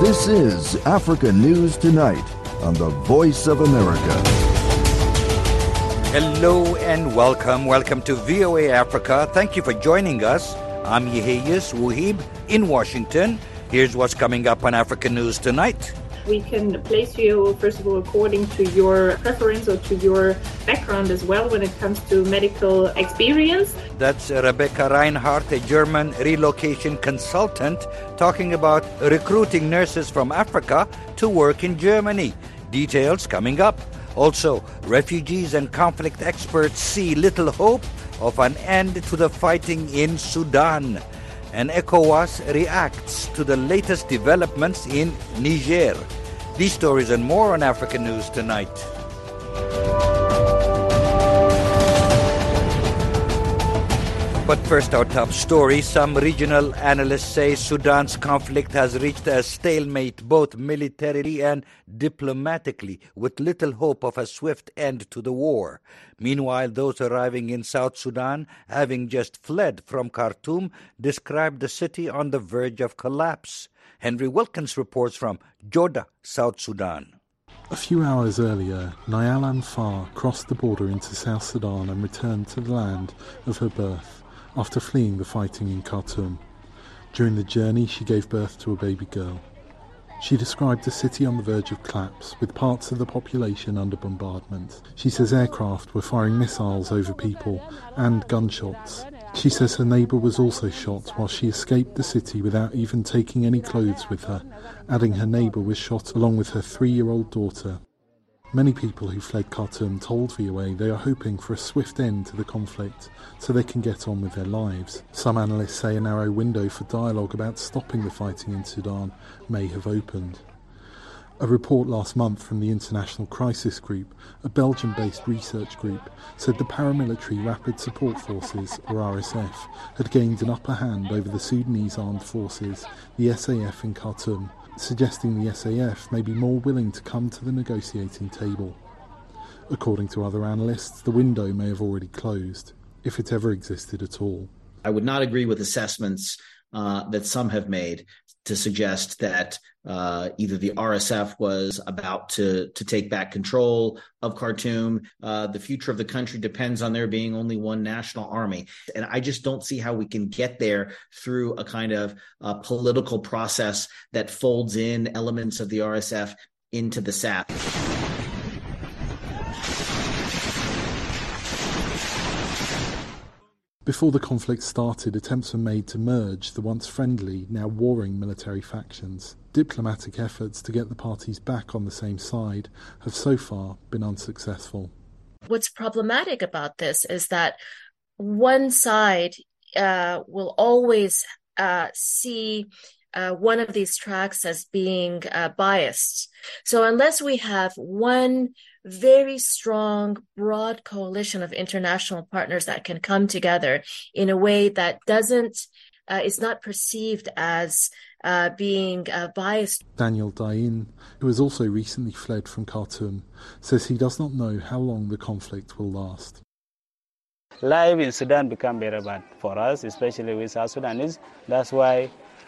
This is Africa News Tonight on the Voice of America. Hello and welcome. Welcome to VOA Africa. Thank you for joining us. I'm Yeheyes Wuhib in Washington. Here's what's coming up on Africa News Tonight. We can place you, first of all, according to your preference or to your background as well when it comes to medical experience. That's Rebecca Reinhardt, a German relocation consultant, talking about recruiting nurses from Africa to work in Germany. Details coming up. Also, refugees and conflict experts see little hope of an end to the fighting in Sudan. And ECOWAS reacts to the latest developments in Niger. These stories and more on Africa News Tonight. But first, our top story. Some regional analysts say Sudan's conflict has reached a stalemate both militarily and diplomatically, with little hope of a swift end to the war. Meanwhile, those arriving in South Sudan, having just fled from Khartoum, described the city on the verge of collapse. Henry Wilkins reports from Joda, South Sudan. A few hours earlier, Nayal Anfar crossed the border into South Sudan and returned to the land of her birth after fleeing the fighting in Khartoum. During the journey, she gave birth to a baby girl. She described the city on the verge of collapse, with parts of the population under bombardment. She says aircraft were firing missiles over people and gunshots. She says her neighbour was also shot while she escaped the city without even taking any clothes with her, adding her neighbour was shot along with her 3-year-old daughter. Many people who fled Khartoum told VOA they are hoping for a swift end to the conflict so they can get on with their lives. Some analysts say a narrow window for dialogue about stopping the fighting in Sudan may have opened. A report last month from the International Crisis Group, a Belgium-based research group, said the paramilitary Rapid Support Forces, or RSF, had gained an upper hand over the Sudanese armed forces, the SAF in Khartoum, suggesting the SAF may be more willing to come to the negotiating table. According to other analysts, the window may have already closed, if it ever existed at all. I would not agree with assessments that some have made to suggest that either the RSF was about to take back control of Khartoum. The future of the country depends on there being only one national army. And I just don't see how we can get there through a kind of political process that folds in elements of the RSF into the SAF. Before the conflict started, attempts were made to merge the once friendly, now warring military factions. Diplomatic efforts to get the parties back on the same side have so far been unsuccessful. What's problematic about this is that one side will always see one of these tracks as being biased. So unless we have one very strong, broad coalition of international partners that can come together in a way that is not perceived as being biased. Daniel Dain, who has also recently fled from Khartoum, says he does not know how long the conflict will last. Life in Sudan become very bad for us, especially with South Sudanese. That's why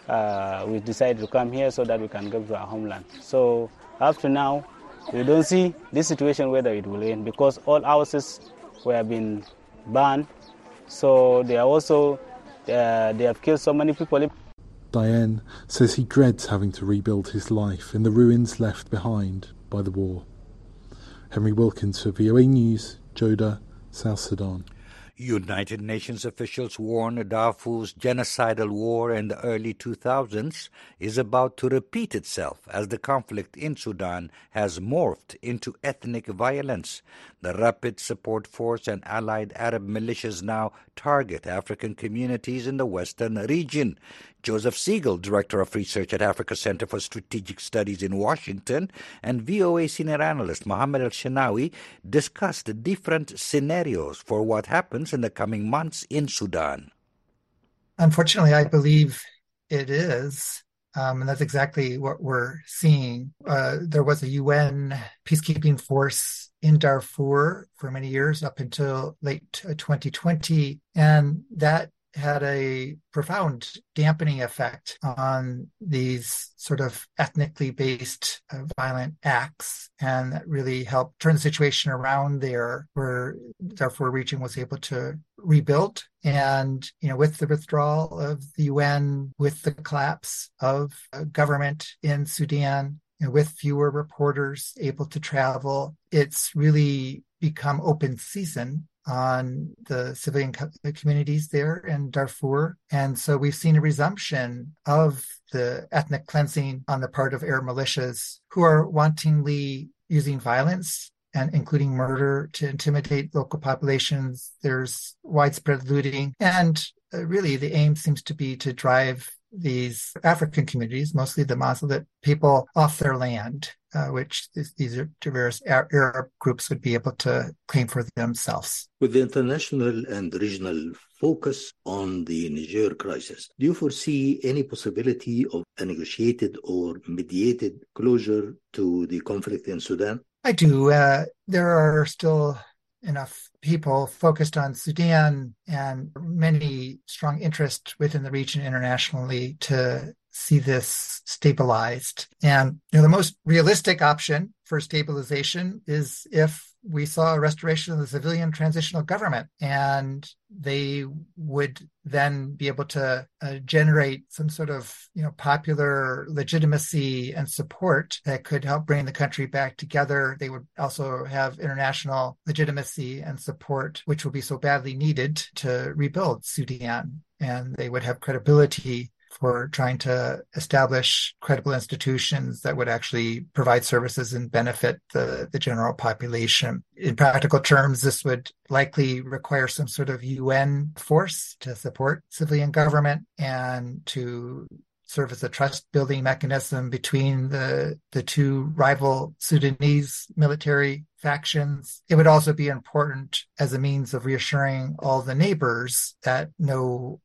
we decided to come here so that we can go to our homeland. So up to now, we don't see this situation whether it will end because all houses were being burned. So they are also they have killed so many people. Diane says he dreads having to rebuild his life in the ruins left behind by the war. Henry Wilkins for VOA News, Joda, South Sudan. United Nations officials warn Darfur's genocidal war in the early 2000s is about to repeat itself as the conflict in Sudan has morphed into ethnic violence. The Rapid Support Force and allied Arab militias now target African communities in the western region. Joseph Siegel, Director of Research at Africa Center for Strategic Studies in Washington, and VOA senior analyst Mohammed El-Shenawi discussed different scenarios for what happens in the coming months in Sudan. Unfortunately, I believe it is, and that's exactly what we're seeing. There was a UN peacekeeping force in Darfur for many years, up until late 2020, and that had a profound dampening effect on these sort of ethnically based violent acts, and that really helped turn the situation around there, where Darfur region was able to rebuild. And, with the withdrawal of the UN, with the collapse of government in Sudan, with fewer reporters able to travel, it's really become open season on the civilian communities there in Darfur. And so we've seen a resumption of the ethnic cleansing on the part of Arab militias who are wantonly using violence, and including murder, to intimidate local populations. There's widespread looting. And really the aim seems to be to drive these African communities, mostly the Muslim people, off their land, which these various Arab groups would be able to claim for themselves. With the international and regional focus on the Niger crisis, do you foresee any possibility of a negotiated or mediated closure to the conflict in Sudan? I do. There are still enough people focused on Sudan and many strong interest within the region internationally to see this stabilized. And the most realistic option for stabilization is if we saw a restoration of the civilian transitional government, and they would then be able to generate some sort of popular legitimacy and support that could help bring the country back together. They would also have international legitimacy and support, which will be so badly needed to rebuild Sudan, and they would have credibility for trying to establish credible institutions that would actually provide services and benefit the general population. In practical terms, this would likely require some sort of UN force to support civilian government and to serve as a trust-building mechanism between the two rival Sudanese military factions. It would also be important as a means of reassuring all the neighbors that no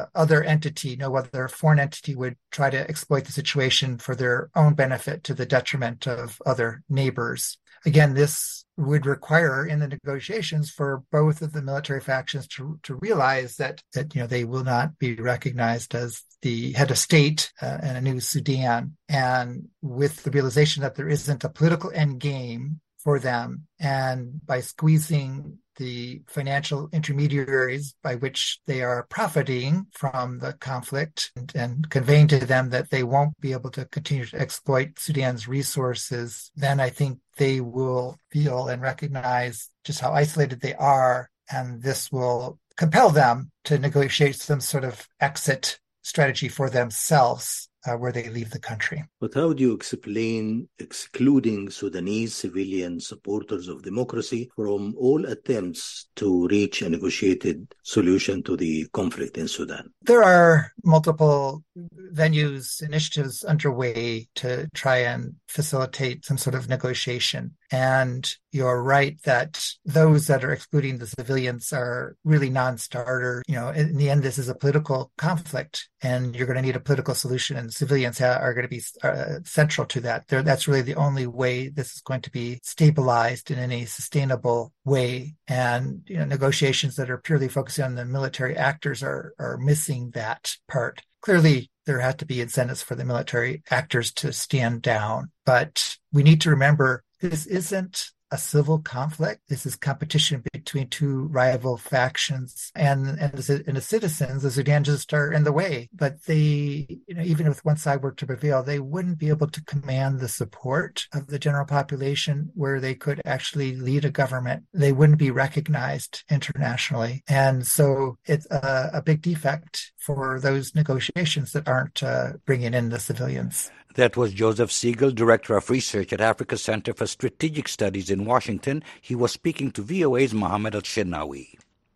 other foreign entity would try to exploit the situation for their own benefit to the detriment of other neighbors. Again, this would require in the negotiations for both of the military factions to realize that they will not be recognized as the head of state in a new Sudan, and with the realization that there isn't a political end game for them, and by squeezing the financial intermediaries by which they are profiting from the conflict and conveying to them that they won't be able to continue to exploit Sudan's resources, then I think they will feel and recognize just how isolated they are, and this will compel them to negotiate some sort of exit strategy for themselves where they leave the country. But how do you explain excluding Sudanese civilian supporters of democracy from all attempts to reach a negotiated solution to the conflict in Sudan? There are multiple venues, initiatives underway to try and facilitate some sort of negotiation. And you're right that those that are excluding the civilians are really non-starter. In the end, this is a political conflict, and you're going to need a political solution, and civilians are going to be central to that. That's really the only way this is going to be stabilized in any sustainable way. And negotiations that are purely focusing on the military actors are missing that part. Clearly, there have to be incentives for the military actors to stand down. But we need to remember this isn't a civil conflict. This is competition between two rival factions, and the citizens, the Sudanese, are in the way. But they, even if one side were to prevail, they wouldn't be able to command the support of the general population where they could actually lead a government. They wouldn't be recognized internationally. And so it's a big defect for those negotiations that aren't bringing in the civilians. That was Joseph Siegel, Director of Research at Africa Center for Strategic Studies in Washington. He was speaking to VOA's Mohammed Al-Shenawi.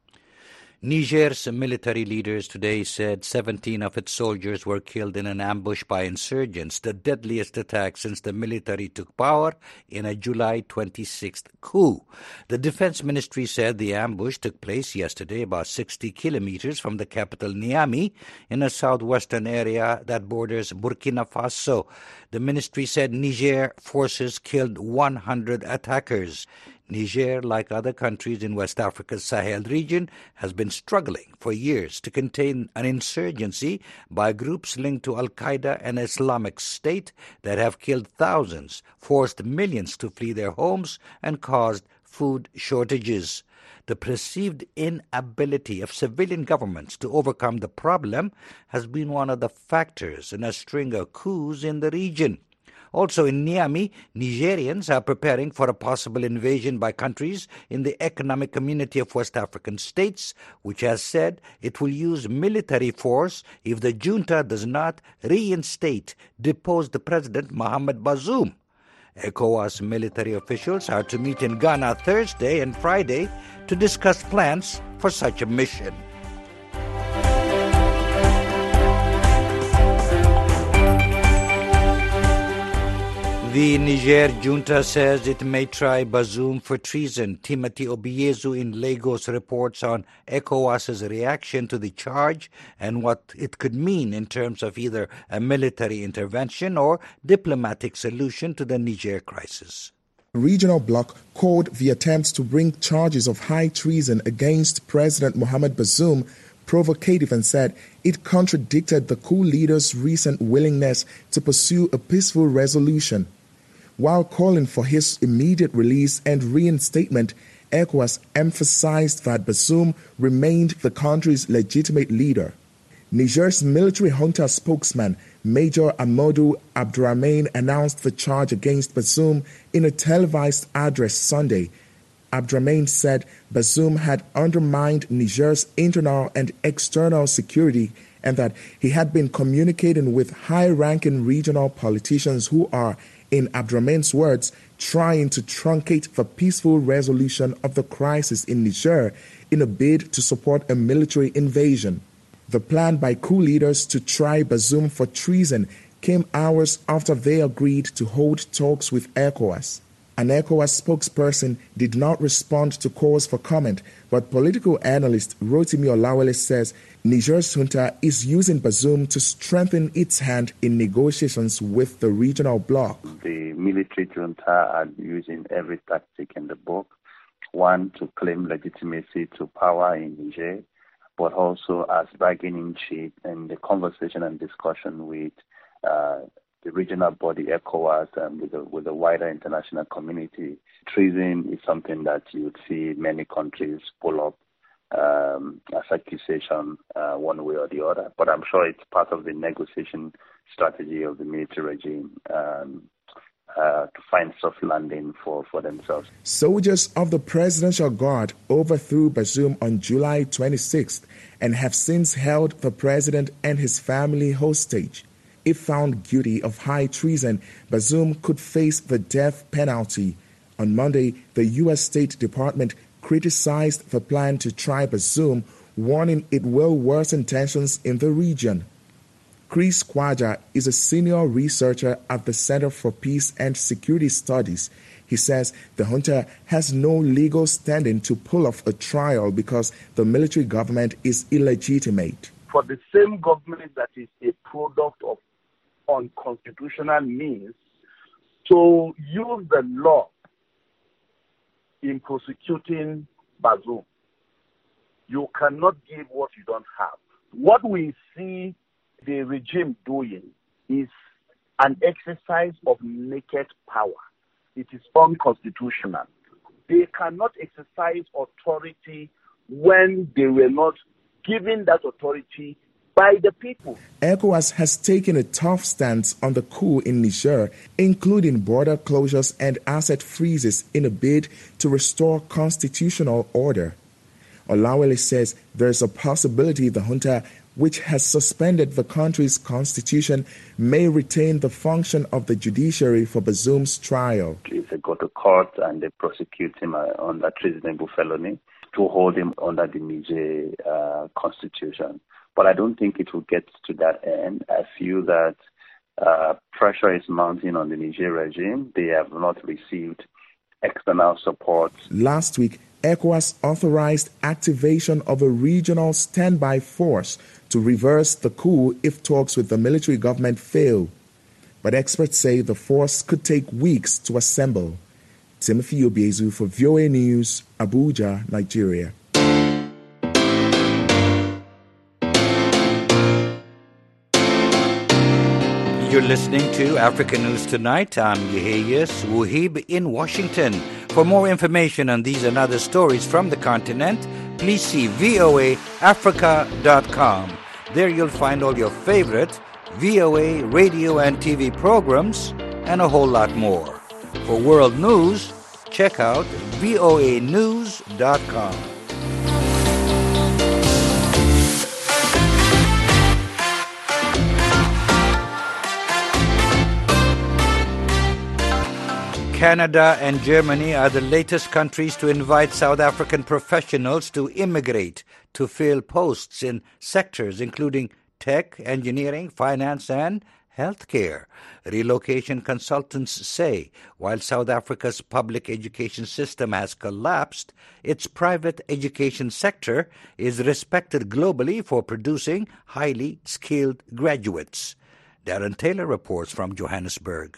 Niger's military leaders today said 17 of its soldiers were killed in an ambush by insurgents, the deadliest attack since the military took power in a July 26th coup. The Defense Ministry said the ambush took place yesterday about 60 kilometers from the capital Niamey in a southwestern area that borders Burkina Faso. The ministry said Niger forces killed 100 attackers. Niger, like other countries in West Africa's Sahel region, has been struggling for years to contain an insurgency by groups linked to Al-Qaeda and Islamic State that have killed thousands, forced millions to flee their homes, and caused food shortages. The perceived inability of civilian governments to overcome the problem has been one of the factors in a string of coups in the region. Also in Niamey, Nigerians are preparing for a possible invasion by countries in the Economic Community of West African States, which has said it will use military force if the junta does not reinstate deposed President Mohamed Bazoum. ECOWAS military officials are to meet in Ghana Thursday and Friday to discuss plans for such a mission. The Niger junta says it may try Bazoum for treason. Timothy Obiezu in Lagos reports on ECOWAS's reaction to the charge and what it could mean in terms of either a military intervention or diplomatic solution to the Niger crisis. The regional bloc called the attempts to bring charges of high treason against President Mohamed Bazoum provocative and said it contradicted the coup leader's recent willingness to pursue a peaceful resolution. While calling for his immediate release and reinstatement, ECOWAS emphasized that Bazoum remained the country's legitimate leader. Niger's military junta spokesman, Major Amadou Abdourahmane, announced the charge against Bazoum in a televised address Sunday. Abdourahmane said Bazoum had undermined Niger's internal and external security and that he had been communicating with high-ranking regional politicians who are, in Abdourahmane's words, trying to truncate the peaceful resolution of the crisis in Niger in a bid to support a military invasion. The plan by coup leaders to try Bazoum for treason came hours after they agreed to hold talks with ECOWAS. An ECOWAS spokesperson did not respond to calls for comment, but political analyst Rotimi Olawale says Niger's junta is using Bazoum to strengthen its hand in negotiations with the regional bloc. The military junta are using every tactic in the book, one, to claim legitimacy to power in Niger, but also as bargaining chip in the conversation and discussion with the regional body ECOWAS and with the wider international community. Treason is something that you would see many countries pull up as accusation one way or the other. But I'm sure it's part of the negotiation strategy of the military regime to find soft landing for themselves. Soldiers of the Presidential Guard overthrew Bazoum on July 26th and have since held the president and his family hostage. If found guilty of high treason, Bazoum could face the death penalty. On Monday, the U.S. State Department criticized the plan to try Bazoum, warning it will worsen tensions in the region. Chris Kwaja is a senior researcher at the Center for Peace and Security Studies. He says the junta has no legal standing to pull off a trial because the military government is illegitimate. For the same government that is a product of unconstitutional means to use the law in prosecuting Bazoum, you cannot give what you don't have. What we see the regime doing is an exercise of naked power. It is unconstitutional. They cannot exercise authority when they were not given that authority by the people. ECOWAS has taken a tough stance on the coup in Niger, including border closures and asset freezes in a bid to restore constitutional order. Olawale says there is a possibility the junta, which has suspended the country's constitution, may retain the function of the judiciary for Bazoum's trial. If they go to court and they prosecute him under treasonable felony, to hold him under the Niger constitution. But I don't think it will get to that end. I feel that pressure is mounting on the Niger regime. They have not received external support. Last week, ECOWAS authorized activation of a regional standby force to reverse the coup if talks with the military government fail. But experts say the force could take weeks to assemble. Timothy Obiezu for VOA News, Abuja, Nigeria. You're listening to Africa News Tonight. I'm Yeheyes Wuhib in Washington. For more information on these and other stories from the continent, please see voaafrica.com. There you'll find all your favorite VOA radio and TV programs and a whole lot more. For world news, check out voanews.com. Canada and Germany are the latest countries to invite South African professionals to immigrate to fill posts in sectors including tech, engineering, finance, and healthcare. Relocation consultants say while South Africa's public education system has collapsed, its private education sector is respected globally for producing highly skilled graduates. Darren Taylor reports from Johannesburg.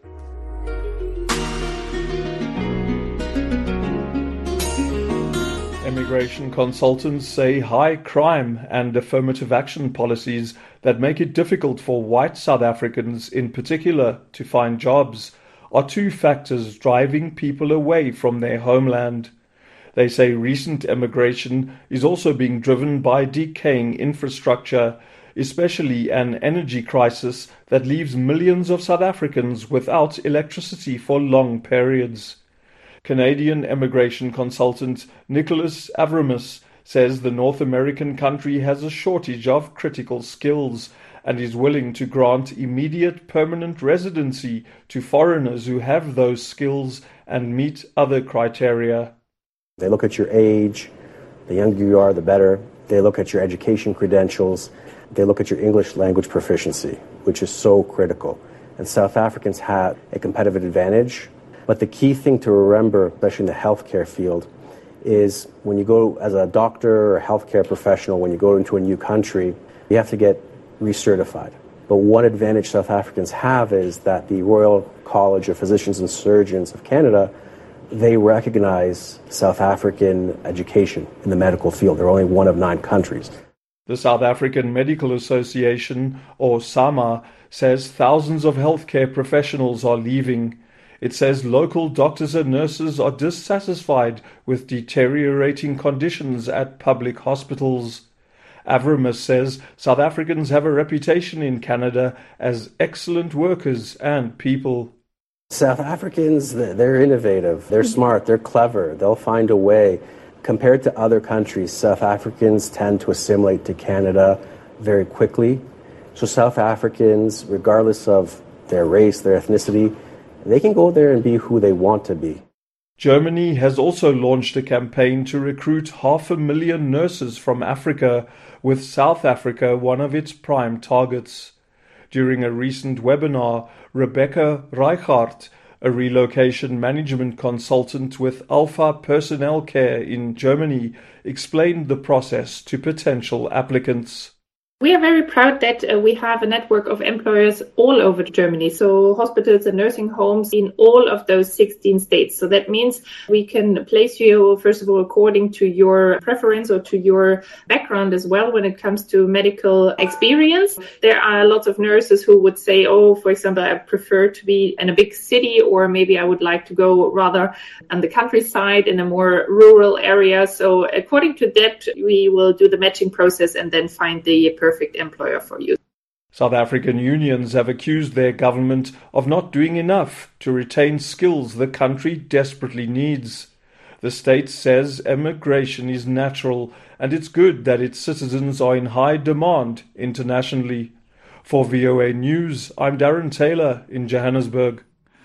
Immigration consultants say high crime and affirmative action policies that make it difficult for white South Africans in particular to find jobs are two factors driving people away from their homeland. They say recent immigration is also being driven by decaying infrastructure, especially an energy crisis that leaves millions of South Africans without electricity for long periods. Canadian immigration consultant Nicholas Avramis says the North American country has a shortage of critical skills and is willing to grant immediate permanent residency to foreigners who have those skills and meet other criteria. They look at your age, the younger you are, the better. They look at your education credentials. They look at your English language proficiency, which is so critical. And South Africans have a competitive advantage. But the key thing to remember, especially in the healthcare field, is when you go as a doctor or healthcare professional, when you go into a new country, you have to get recertified. But one advantage South Africans have is that the Royal College of Physicians and Surgeons of Canada, they recognize South African education in the medical field. They're only one of 9 countries. The South African Medical Association, or SAMA, says thousands of healthcare professionals are leaving. It says local doctors and nurses are dissatisfied with deteriorating conditions at public hospitals. Avramis says South Africans have a reputation in Canada as excellent workers and people. South Africans, they're innovative, they're smart, they're clever, they'll find a way. Compared to other countries, South Africans tend to assimilate to Canada very quickly. So South Africans, regardless of their race, their ethnicity, they can go there and be who they want to be. Germany has also launched a campaign to recruit 500,000 nurses from Africa, with South Africa one of its prime targets. During a recent webinar, Rebecca Reichhardt, a relocation management consultant with Alpha Personnel Care in Germany, explained the process to potential applicants. We are very proud that we have a network of employers all over Germany, so hospitals and nursing homes in all of those 16 states. So that means we can place you, first of all, according to your preference or to your background as well when it comes to medical experience. There are lots of nurses who would say, for example, I prefer to be in a big city, or maybe I would like to go rather on the countryside in a more rural area. So according to that, we will do the matching process and then find the perfect employer for you. South African unions have accused their government of not doing enough to retain skills the country desperately needs. The state says immigration is natural and it's good that its citizens are in high demand internationally. For VOA News, I'm Darren Taylor in Johannesburg.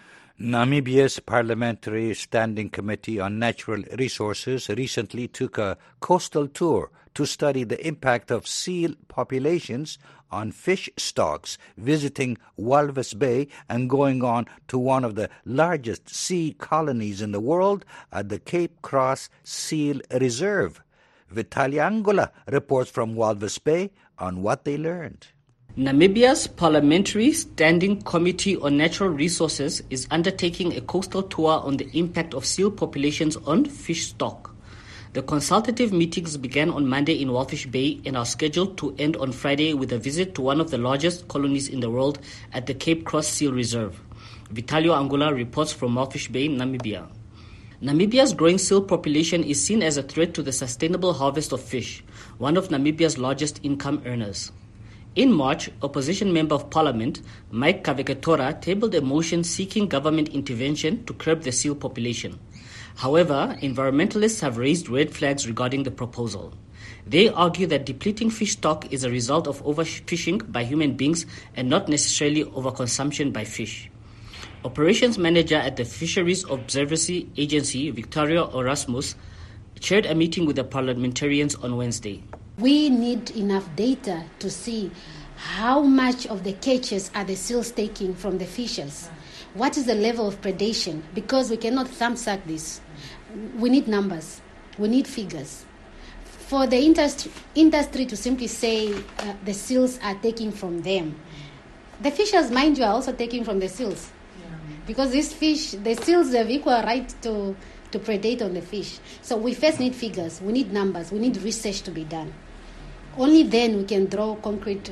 Namibia's Parliamentary Standing Committee on Natural Resources recently took a coastal tour to study the impact of seal populations on fish stocks, visiting Walvis Bay and going on to one of the largest sea colonies in the world at the Cape Cross Seal Reserve. Vitaly Angola reports from Walvis Bay on what they learned. Namibia's Parliamentary Standing Committee on Natural Resources is undertaking a coastal tour on the impact of seal populations on fish stock. The consultative meetings began on Monday in Walfish Bay and are scheduled to end on Friday with a visit to one of the largest colonies in the world at the Cape Cross Seal Reserve. Vitalio Angula reports from Walfish Bay, Namibia. Namibia's growing seal population is seen as a threat to the sustainable harvest of fish, one of Namibia's largest income earners. In March, opposition member of parliament, Mike Kavekatora, tabled a motion seeking government intervention to curb the seal population. However, environmentalists have raised red flags regarding the proposal. They argue that depleting fish stock is a result of overfishing by human beings and not necessarily overconsumption by fish. Operations manager at the Fisheries Observancy Agency, Victoria Erasmus, chaired a meeting with the parliamentarians on Wednesday. We need enough data to see how much of the catches are the seals taking from the fishers. What is the level of predation? Because we cannot thumbsuck this. We need numbers. We need figures. For the industry to simply say the seals are taking from them, the fishers, mind you, are also taking from the seals. Because these fish, the seals have equal right to predate on the fish. So we first need figures, we need numbers, we need research to be done. Only then we can draw concrete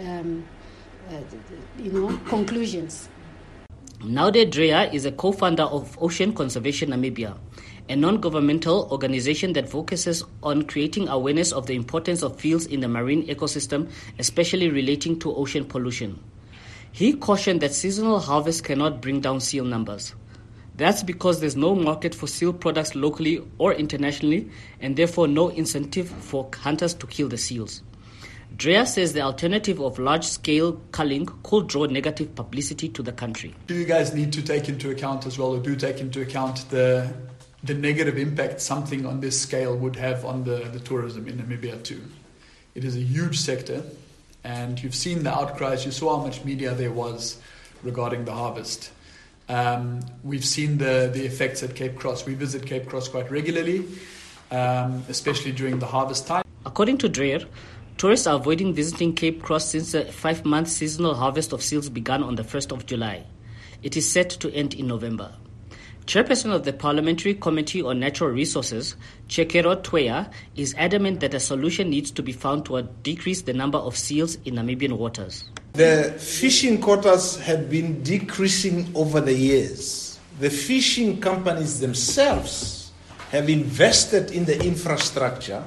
conclusions. Naude Dreya is a co-founder of Ocean Conservation Namibia, a non-governmental organization that focuses on creating awareness of the importance of seals in the marine ecosystem, especially relating to ocean pollution. He cautioned that seasonal harvest cannot bring down seal numbers. That's because there's no market for seal products locally or internationally, and therefore no incentive for hunters to kill the seals. Dreya says the alternative of large-scale culling could draw negative publicity to the country. Do you guys need to take into account as well, or do take into account the negative impact something on this scale would have on the tourism in Namibia too? It is a huge sector, and you've seen the outcries. You saw how much media there was regarding the harvest. We've seen the effects at Cape Cross. We visit Cape Cross quite regularly, especially during the harvest time. According to Dreyer, tourists are avoiding visiting Cape Cross since the 5-month seasonal harvest of seals began on the 1st of July. It is set to end in November. Chairperson of the Parliamentary Committee on Natural Resources, Chekero Tweya, is adamant that a solution needs to be found to decrease the number of seals in Namibian waters. The fishing quotas have been decreasing over the years. The fishing companies themselves have invested in the infrastructure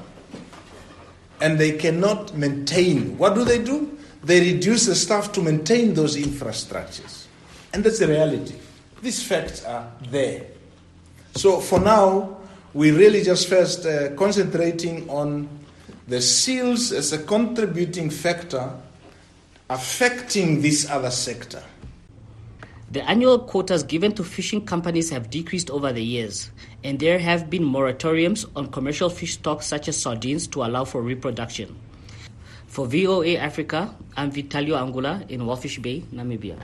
and they cannot maintain. What do? They reduce the staff to maintain those infrastructures. And that's the reality. These facts are there. So for now, we're really just first concentrating on the seals as a contributing factor affecting this other sector. The annual quotas given to fishing companies have decreased over the years, and there have been moratoriums on commercial fish stocks such as sardines to allow for reproduction. For VOA Africa, I'm Vitalio Angula in Walfish Bay, Namibia.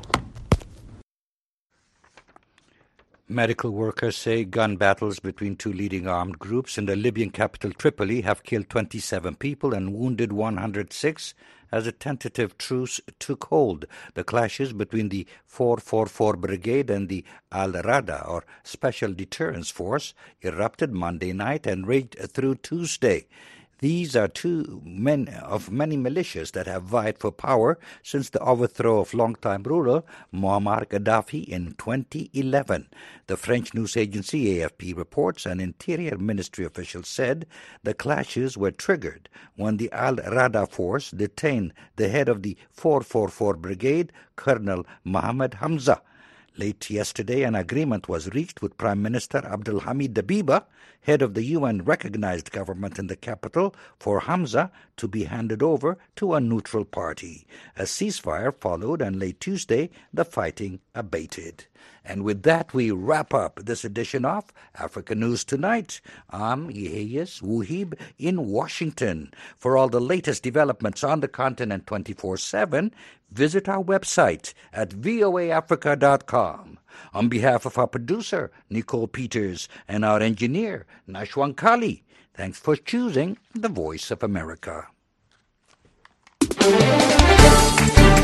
Medical workers say gun battles between two leading armed groups in the Libyan capital Tripoli have killed 27 people and wounded 106 as a tentative truce took hold. The clashes between the 444 Brigade and the Al-Rada, or Special Deterrence Force, erupted Monday night and raged through Tuesday. These are two of many militias that have vied for power since the overthrow of longtime ruler Muammar Gaddafi in 2011. The French news agency AFP reports an Interior Ministry official said the clashes were triggered when the Al-Rada force detained the head of the 444 Brigade, Colonel Mohammed Hamza. Late yesterday, an agreement was reached with Prime Minister Abdelhamid Dbeibah, head of the UN-recognized government in the capital, for Hamza to be handed over to a neutral party. A ceasefire followed, and late Tuesday, the fighting abated. And with that, we wrap up this edition of Africa News Tonight. I'm Yeheyes Wuhib in Washington. For all the latest developments on the continent 24/7, visit our website at voaafrica.com. On behalf of our producer, Nicole Peters, and our engineer, Nashwan Kali, thanks for choosing the Voice of America.